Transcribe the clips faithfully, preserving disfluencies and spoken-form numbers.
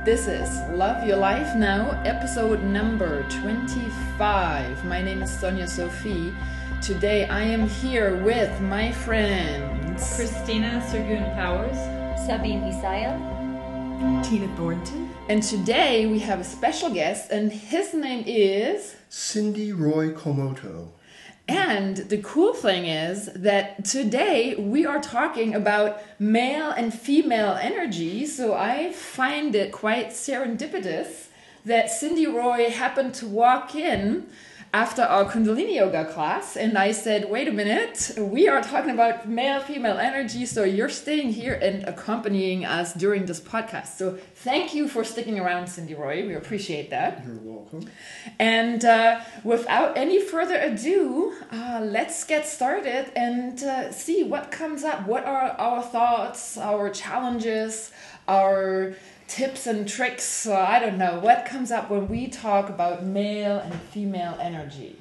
This is Love Your Life Now, episode number twenty-five. My name is Sonia Sophie. Today I am here with my friends Christina Sergun Powers, Sabine Isaiah, Tina Thornton. And today we have a special guest, and his name is Cindy Roy Komoto. And the cool thing is that today we are talking about male and female energy. So I find it quite serendipitous that Cindy Roy happened to walk in after our Kundalini Yoga class. And I said, wait a minute, we are talking about male, female energy. So you're staying here and accompanying us during this podcast. So thank you for sticking around, Cindy Roy. We appreciate that. You're welcome. And uh, without any further ado, uh, let's get started and uh, see what comes up. What are our thoughts, our challenges, our tips and tricks? Uh, I don't know. What comes up when we talk about male and female energy?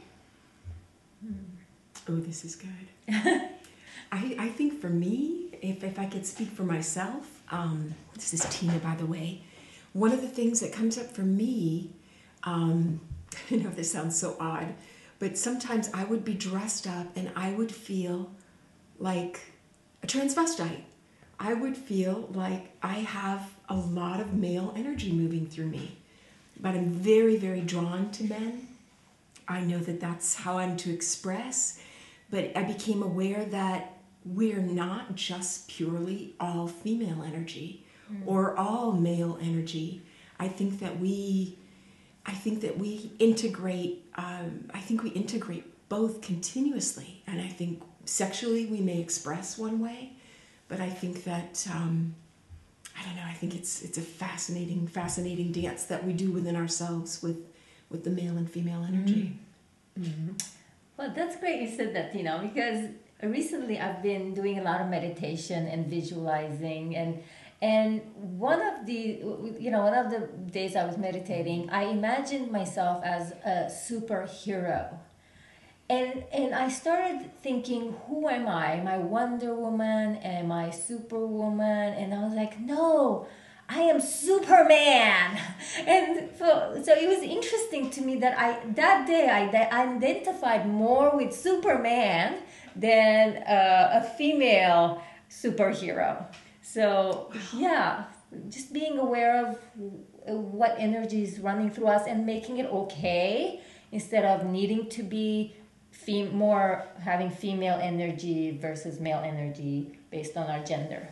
Oh, this is good. I, I think for me, if, if I could speak for myself, um, this is Tina, by the way, one of the things that comes up for me, um, I know this sounds so odd, but sometimes I would be dressed up and I would feel like a transvestite. I would feel like I have a lot of male energy moving through me, but I'm very, very drawn to men. I know that that's how I'm to express, but I became aware that we're not just purely all female energy mm. or all male energy. I think that we, I think that we integrate, um, I think we integrate both continuously, and I think sexually we may express one way, but I think that, um, I don't know, I think it's it's a fascinating, fascinating dance that we do within ourselves with, with the male and female energy. Mm-hmm. Well, that's great you said that, you know, because recently I've been doing a lot of meditation and visualizing, and and one of the, you know, one of the days I was meditating, I imagined myself as a superhero. And and I started thinking, who am I? Am I Wonder Woman? Am I Superwoman? And I was like, no, I am Superman. And so, so it was interesting to me that I that day I, I identified more with Superman than uh, a female superhero. So yeah, just being aware of what energy is running through us and making it okay instead of needing to be Fem- more having female energy versus male energy based on our gender.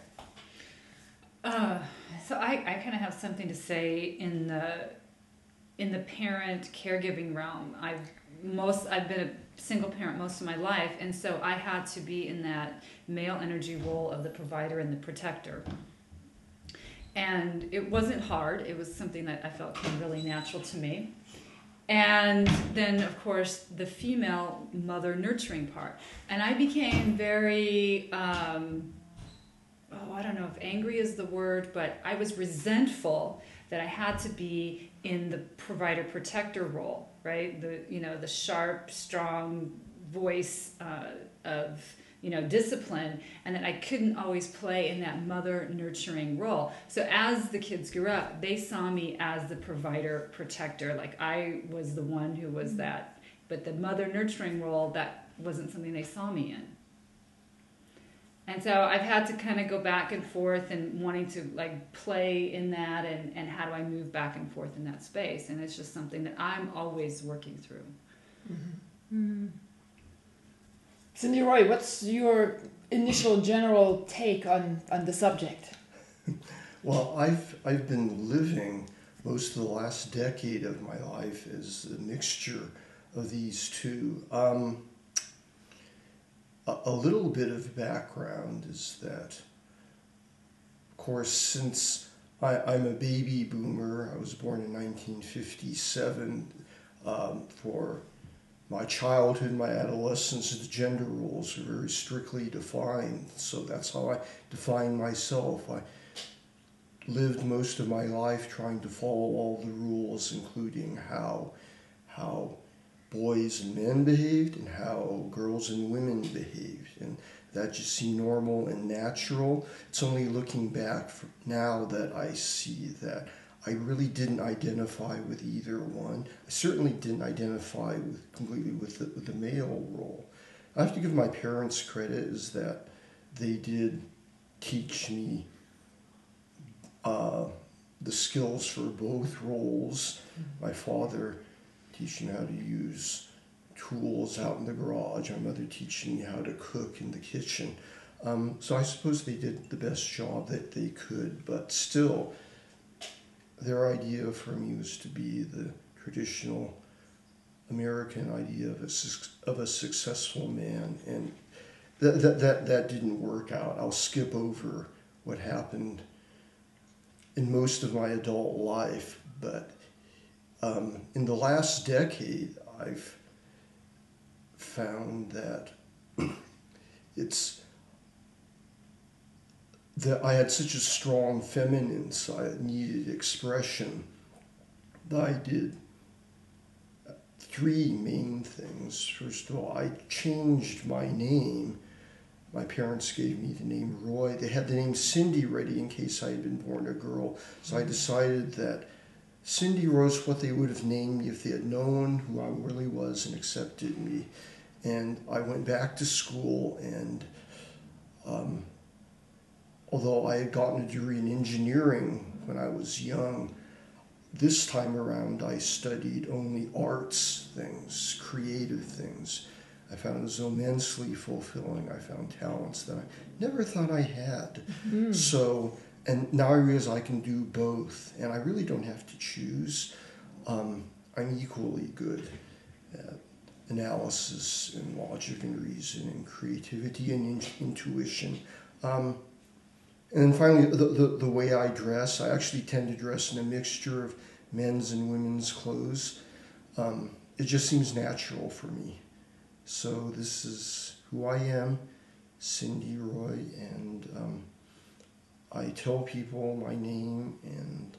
Uh, so I, I kind of have something to say in the in the parent caregiving realm. I've most I've been a single parent most of my life, and so I had to be in that male energy role of the provider and the protector. And it wasn't hard. It was something that I felt came really natural to me. And then, of course, the female mother nurturing part. And I became very, um, oh, I don't know if angry is the word, but I was resentful that I had to be in the provider protector role, right? The, you know, the sharp, strong voice uh, of, you know, discipline, and that I couldn't always play in that mother nurturing role. So as the kids grew up, they saw me as the provider protector, like I was the one who was that, but the mother nurturing role, that wasn't something they saw me in. And so I've had to kind of go back and forth and wanting to like play in that, and, and how do I move back and forth in that space? And it's just something that I'm always working through. Mm-hmm. Mm-hmm. Cindy Roy, what's your initial general take on, on the subject? Well, I've I've been living most of the last decade of my life as a mixture of these two. Um, a, a little bit of background is that, of course, since I, I'm a baby boomer, I was born in nineteen fifty-seven, um, for my childhood, my adolescence, the gender roles are very strictly defined. So that's how I define myself. I lived most of my life trying to follow all the rules, including how how boys and men behaved and how girls and women behaved. And that just seemed normal and natural. It's only looking back now that I see that I really didn't identify with either one. I certainly didn't identify with completely with the, with the male role. I have to give my parents credit is that they did teach me uh, the skills for both roles. Mm-hmm. My father teaching me how to use tools out in the garage, my mother teaching me how to cook in the kitchen. Um, so I suppose they did the best job that they could, but still, their idea for me was to be the traditional American idea of a, of a successful man, and that, that, that, that didn't work out. I'll skip over what happened in most of my adult life, but um, in the last decade, I've found that it's that I had such a strong feminine side, needed expression, that I did three main things. First of all, I changed my name. My parents gave me the name Roy. They had the name Cindy ready in case I had been born a girl. So I decided that Cindy was what they would have named me if they had known who I really was and accepted me. And I went back to school, and um, although I had gotten a degree in engineering when I was young, this time around I studied only arts things, creative things. I found it was immensely fulfilling. I found talents that I never thought I had. Mm-hmm. So, and now I realize I can do both, and I really don't have to choose. Um, I'm equally good at analysis and logic and reason and creativity and in- intuition. Um, and then finally, the, the, the way I dress, I actually tend to dress in a mixture of men's and women's clothes. Um, it just seems natural for me. So this is who I am, Cindy Roy, and um, I tell people my name, and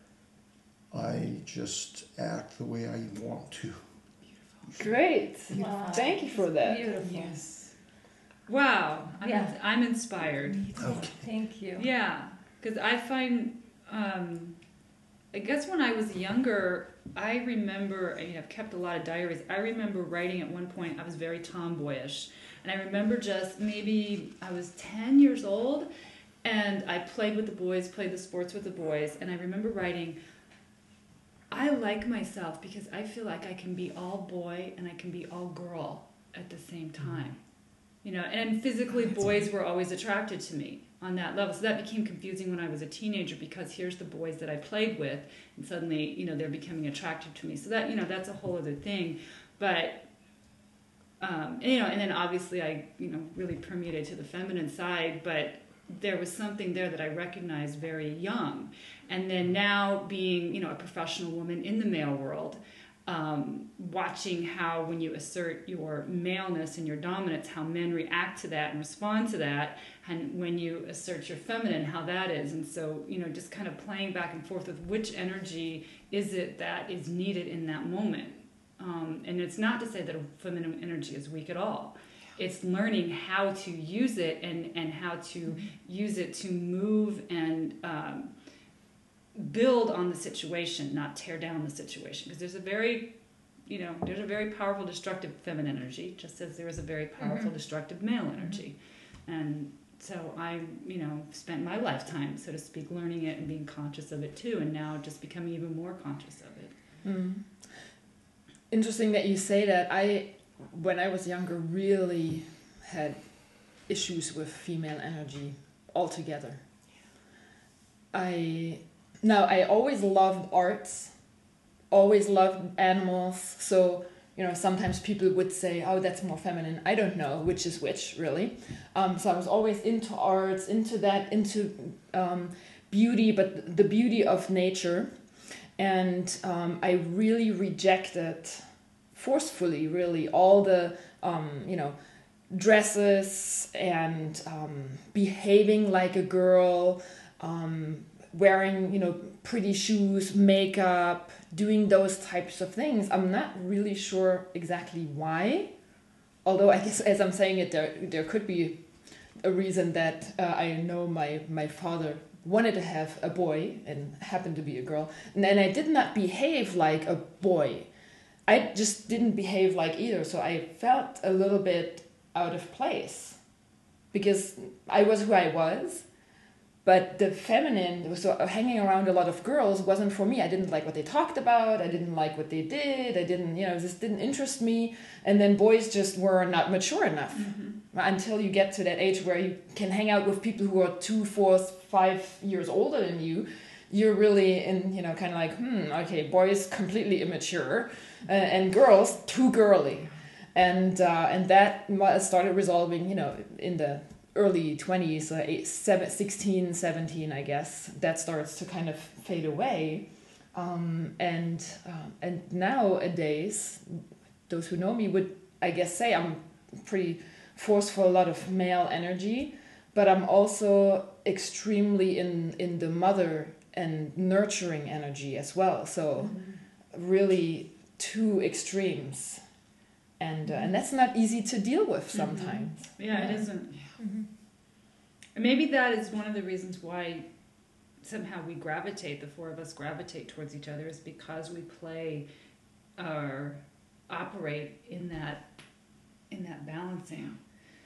I just act the way I want to. Great. Wow. Thank you for that. Beautiful. Yes. Wow. I'm, Yeah. I'm inspired. Okay. Thank you. Yeah, because I find, um, I guess when I was younger, I remember, I mean, I've kept a lot of diaries. I remember writing at one point, I was very tomboyish. And I remember just maybe I was ten years old, and I played with the boys, played the sports with the boys. And I remember writing, I like myself because I feel like I can be all boy and I can be all girl at the same time. You know, and physically Oh, that's boys right. were always attracted to me on that level. So that became confusing when I was a teenager, because here's the boys that I played with, and suddenly, you know, they're becoming attracted to me. So that, you know, that's a whole other thing. But, um, and, you know, and then obviously I, you know, really permeated to the feminine side, but there was something there that I recognized very young. And then now being, you know, a professional woman in the male world, um, watching how when you assert your maleness and your dominance, how men react to that and respond to that, and when you assert your feminine, how that is. And so, you know, just kind of playing back and forth with which energy is it that is needed in that moment. Um, and it's not to say that a feminine energy is weak at all. It's learning how to use it and, and how to use it to move and um, build on the situation, not tear down the situation. Because there's a very, you know, there's a very powerful destructive feminine energy, just as there is a very powerful Mm-hmm. destructive male energy. And so I, you know, spent my lifetime, so to speak, learning it and being conscious of it too, and now just becoming even more conscious of it. Mm. Interesting that you say that. I, when I was younger, really had issues with female energy altogether. I now I always loved arts, always loved animals. So, you know, sometimes people would say, "Oh, that's more feminine." I don't know which is which, really. Um, so I was always into arts, into that, into um, beauty, but the beauty of nature. And um, I really rejected, forcefully, really, all the, um, you know, dresses and um, behaving like a girl, um, wearing, you know, pretty shoes, makeup, doing those types of things. I'm not really sure exactly why. Although I guess as I'm saying it, there there could be a reason that uh, I know my, my father wanted to have a boy and happened to be a girl, and then I did not behave like a boy. I just didn't behave like either, so I felt a little bit out of place because I was who I was, but the feminine, so hanging around a lot of girls wasn't for me. I didn't like what they talked about, I didn't like what they did, I didn't, you know, this didn't interest me, and then boys just were not mature enough. Mm-hmm. Until you get to that age where you can hang out with people who are two, four, five years older than you, you're really in, you know, kind of like, hmm, okay, boys completely immature, uh, and girls too girly, and uh, and that started resolving, you know, in the early twenties, uh, eight, seven, sixteen, seventeen, I guess. That starts to kind of fade away, um, and uh, and nowadays, those who know me would, I guess, say I'm pretty forceful, a lot of male energy, but I'm also extremely in in the mother and nurturing energy as well. So mm-hmm. really two extremes, and uh, and that's not easy to deal with sometimes. Mm-hmm. Yeah, yeah, it isn't. Mm-hmm. And maybe that is one of the reasons why somehow we gravitate, the four of us gravitate towards each other, is because we play or operate in that in that balancing.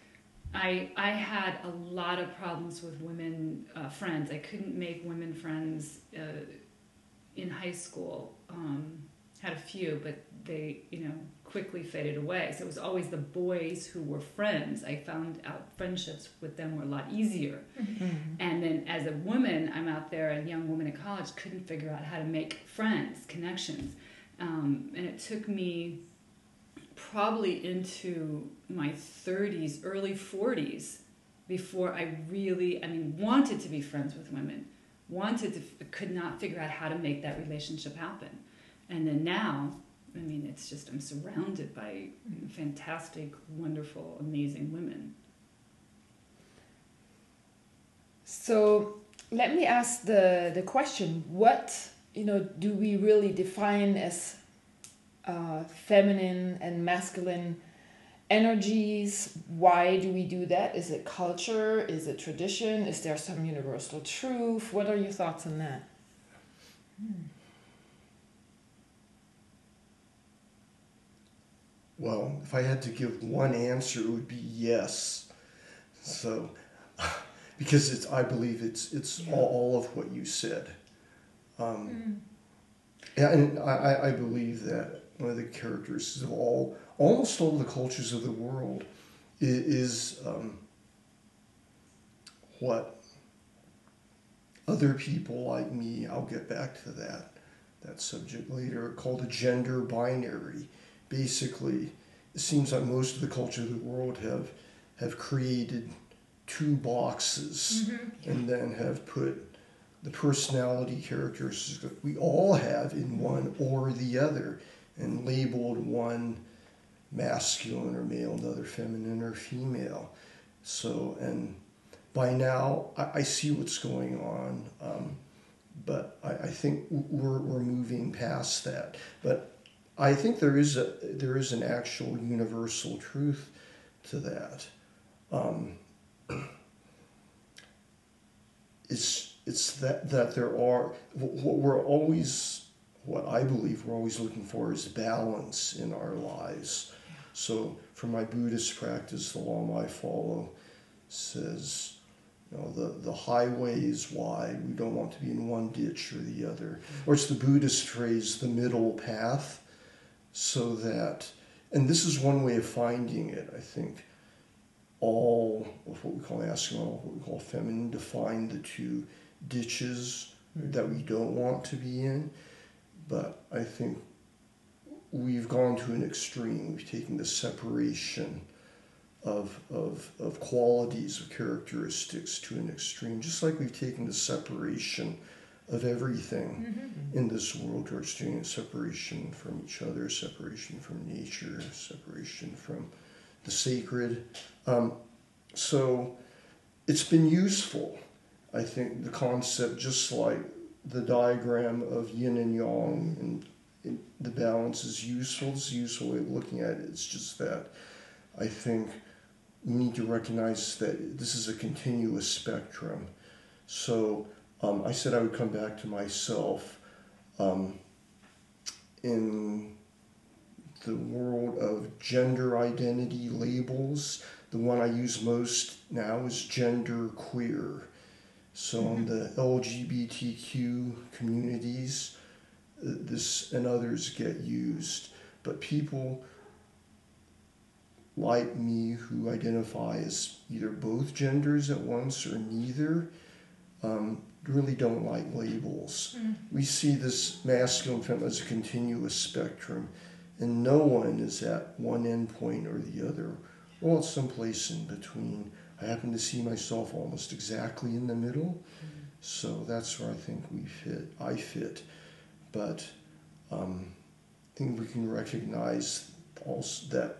I I had a lot of problems with women uh, friends. I couldn't make women friends uh, in high school. Um, had a few, but they, you know, quickly faded away. So it was always the boys who were friends. I found out friendships with them were a lot easier. Mm-hmm. And then as a woman, I'm out there, a young woman in college, couldn't figure out how to make friends, connections. Um, and it took me probably into my thirties, early forties, before I really, I mean, wanted to be friends with women, wanted to, could not figure out how to make that relationship happen. And then now, I mean, it's just, I'm surrounded by fantastic, wonderful, amazing women. So let me ask the, the question, what, you know, do we really define as uh, feminine and masculine energies? Why do we do that? Is it culture? Is it tradition? Is there some universal truth? What are your thoughts on that? Hmm. Well, if I had to give one answer, it would be yes. So, because it's, I believe it's it's yeah. all, all of what you said. Um, mm. Yeah, and I, I believe that one of the characteristics of all, almost all the cultures of the world is, is um, what other people like me, I'll get back to that, that subject later, called a gender binary. Basically, it seems like most of the cultures of the world have have created two boxes mm-hmm. and then have put the personality characteristics that we all have in one or the other and labeled one masculine or male, another feminine or female. So, and by now, I, I see what's going on, um, but I, I think we're we're moving past that. But I think there is a there is an actual universal truth to that. Um, it's it's that that there are what we're always what I believe we're always looking for is balance in our lives. So for my Buddhist practice, the law I follow says, you know, the, the highway is wide. We don't want to be in one ditch or the other. Or it's the Buddhist phrase, the middle path. So that, and this is one way of finding it, I think, all of what we call masculine, all what we call feminine, define the two ditches mm-hmm. that we don't want to be in. But I think we've gone to an extreme. We've taken the separation of, of, of qualities, of characteristics to an extreme, just like we've taken the separation of everything mm-hmm. in this world to extreme, separation from each other, separation from nature, separation from the sacred. Um, so it's been useful. I think the concept, just like the diagram of yin and yang and, and the balance is useful. It's a useful way of looking at it. It's just that I think we need to recognize that this is a continuous spectrum. So um, I said I would come back to myself. Um, in the world of gender identity labels, the one I use most now is gender queer. So in the L G B T Q communities, uh, this and others get used. But people like me who identify as either both genders at once or neither, um, really don't like labels. Mm. We see this masculine feminine as a continuous spectrum, and no one is at one endpoint or the other. Well, it's someplace in between. I happen to see myself almost exactly in the middle, mm. so that's where I think we fit. I fit, but um, I think we can recognize also that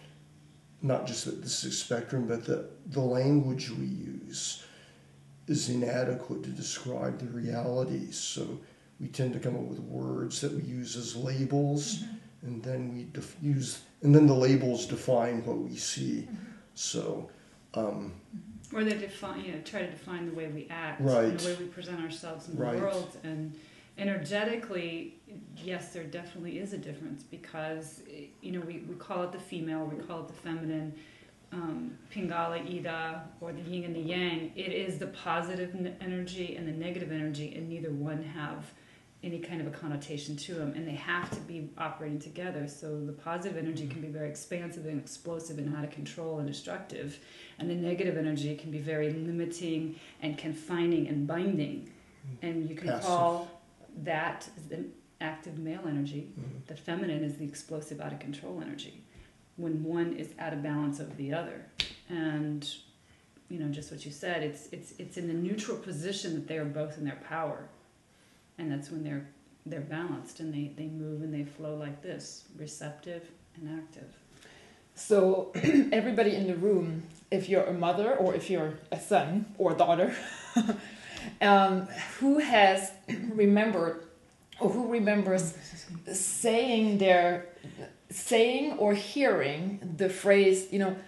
not just that this is a spectrum, but that the language we use is inadequate to describe the realities. So we tend to come up with words that we use as labels, mm-hmm. and then we def- use, and then the labels define what we see. Mm-hmm. So, um, or they define, you know, try to define the way we act, right. and the way we present ourselves in the right. world. And energetically, yes, there definitely is a difference because, you know, we, we call it the female, we call it the feminine. Um, Pingala, Ida, or the yin and the yang, it is the positive n- energy and the negative energy, and neither one have any kind of a connotation to them, and they have to be operating together. So the positive energy can be very expansive and explosive and out of control and destructive, and the negative energy can be very limiting and confining and binding. And you can Passive. Call that the active male energy. Mm-hmm. The feminine is the explosive, out of control energy, when one is out of balance of the other. And, you know, just what you said, it's it's it's in the neutral position that they are both in their power. And that's when they're they're balanced and they, they move and they flow like this, receptive and active. So everybody in the room, if you're a mother or if you're a son or a daughter, um, who has remembered or who remembers saying their saying or hearing the phrase, you know,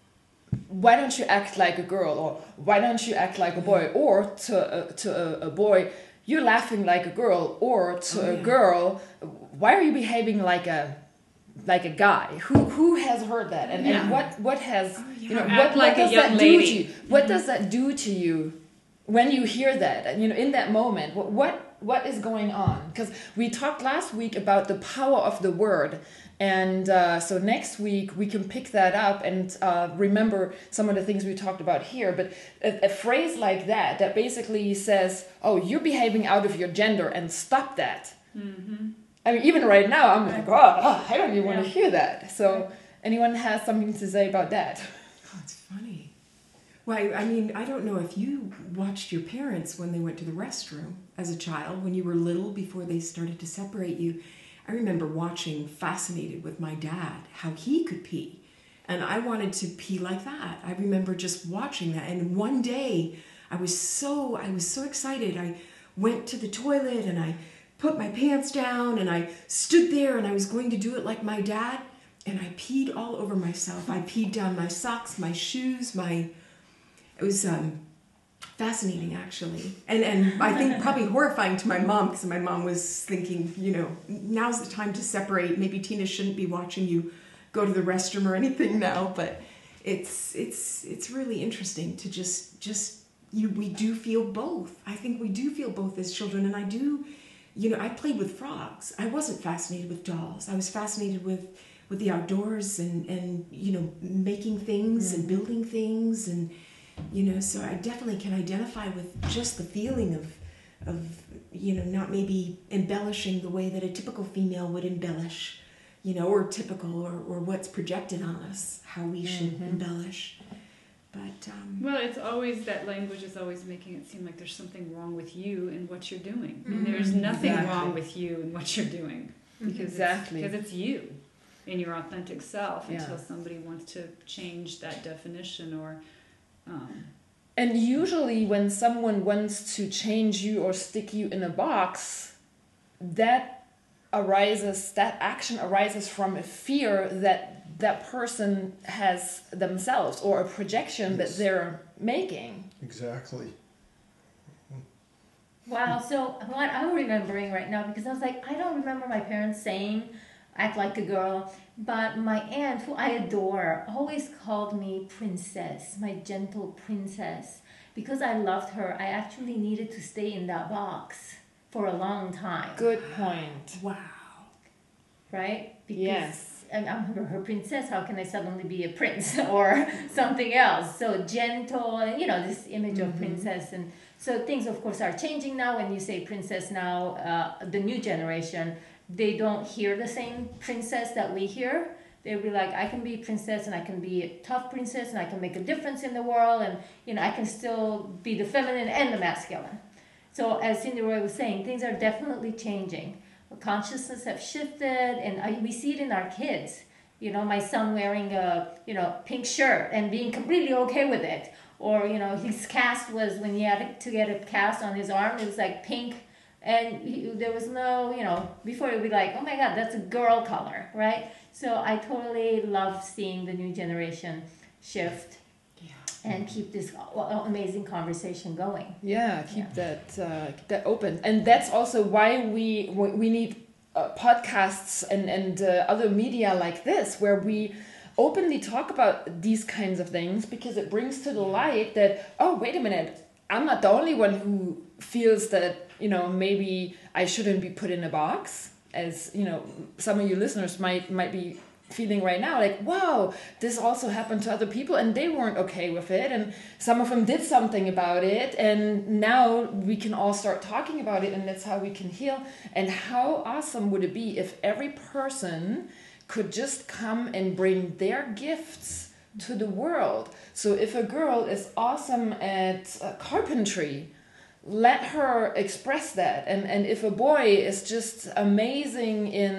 why don't you act like a girl, or why don't you act like a boy, or to a, to a, a boy, you're laughing like a girl, or to oh, a yeah. girl, why are you behaving like a like a guy? Who who has heard that, and, yeah. and what what has oh, yeah. you know what, like what does a young that lady. do to you? What mm-hmm. does that do to you when you hear that? And you know, in that moment, what what, what is going on? Because we talked last week about the power of the word. And uh, so next week we can pick that up and uh, remember some of the things we talked about here. But a, a phrase like that, that basically says, oh, you're behaving out of your gender and stop that. Mm-hmm. I mean, even right now, I'm like, oh, oh I don't even yeah. want to hear that. So anyone has something to say about that? Oh, it's funny. Well, I, I mean, I don't know if you watched your parents when they went to the restroom as a child, when you were little, before they started to separate you. I remember watching, fascinated with my dad, how he could pee. And I wanted to pee like that. I remember just watching that. And one day I was so, I was so excited. I went to the toilet and I put my pants down and I stood there and I was going to do it like my dad. And I peed all over myself. I peed down my socks, my shoes, my, it was, um, fascinating, actually, and and I think probably horrifying to my mom, because my mom was thinking, you know, now's the time to separate. Maybe Tina shouldn't be watching you go to the restroom or anything now. But it's it's it's really interesting to just just you. We do feel both. I think we do feel both as children, and I do. You know, I played with frogs. I wasn't fascinated with dolls. I was fascinated with with the outdoors and and you know making things mm-hmm. and building things and. You know, so I definitely can identify with just the feeling of, of you know, not maybe embellishing the way that a typical female would embellish, you know, or typical or, or what's projected on us, how we should mm-hmm. embellish. But um, well, it's always that language is always making it seem like there's something wrong with you and what you're doing, mm-hmm. and there's nothing exactly. wrong with you and what you're doing because exactly because it's, it's you in your authentic self yeah. until somebody wants to change that definition or. Um, and usually when someone wants to change you or stick you in a box, that arises, that action arises from a fear that that person has themselves or a projection yes. that they're making. Exactly. Wow. So what I'm remembering right now, because I was like, I don't remember my parents saying, act like a girl. But my aunt, who I adore, always called me princess, my gentle princess. Because I loved her, I actually needed to stay in that box for a long time. Good point. Wow. Right? Because Yes. I'm, I'm her princess. How can I suddenly be a prince or something else? So gentle, and you know, this image of princess. And so things, of course, are changing now. When you say princess now, uh, the new generation, they don't hear the same princess that we hear. They'll be like, I can be princess, and I can be a tough princess, and I can make a difference in the world, and you know, I can still be the feminine and the masculine. So as Cindy Roy was saying, things are definitely changing. Consciousness have shifted, and I, we see it in our kids. You know, my son wearing a you know pink shirt and being completely okay with it, or you know, his cast was when he had to get a cast on his arm, it was like pink, and he, there was no you know before it would be like, oh my God, that's a girl color, right? So I totally love seeing the new generation shift. And keep this amazing conversation going. Yeah, keep Yeah. that uh, keep that open, and that's also why we we need uh, podcasts and and uh, other media like this, where we openly talk about these kinds of things, because it brings to the light that, oh, wait a minute, I'm not the only one who feels that you know maybe I shouldn't be put in a box, as you know some of you listeners might might be feeling right now, like, wow, this also happened to other people and they weren't okay with it, and some of them did something about it, and now we can all start talking about it, and that's how we can heal. And how awesome would it be if every person could just come and bring their gifts to the world? So if a girl is awesome at uh, carpentry, let her express that, and and if a boy is just amazing in,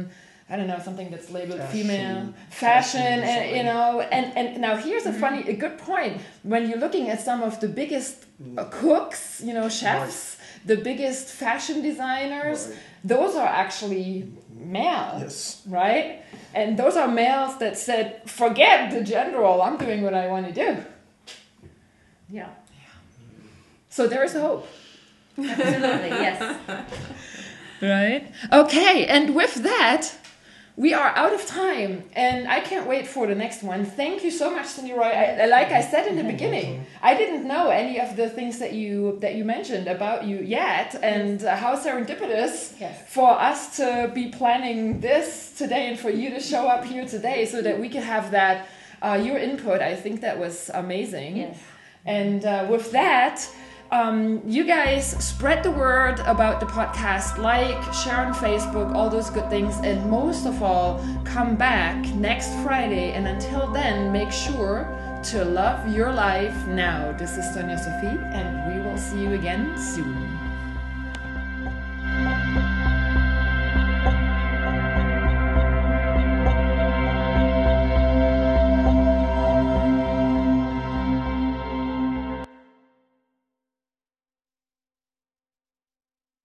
I don't know, something that's labeled Fashion. female, Fashion, fashion, and, you something. know, and, and now here's a funny, a good point. When you're looking at some of the biggest uh, cooks, you know, chefs, the biggest fashion designers, Right. those are actually male, Yes. right? And those are males that said, forget the gender role, I'm doing what I want to do. Yeah, So there is hope. absolutely, yes. Right? Okay, and with that, we are out of time, and I can't wait for the next one. Thank you so much, Cindy Roy. I, like I said in the beginning, I didn't know any of the things that you that you mentioned about you yet, and uh, how serendipitous Yes. for us to be planning this today, and for you to show up here today, so that we could have that uh, your input. I think that was amazing. Yes. And uh, with that, um, you guys spread the word about the podcast, like, share on Facebook, all those good things. And most of all, come back next Friday. And until then, make sure to love your life now. This is Tonya Sophie, and we will see you again soon.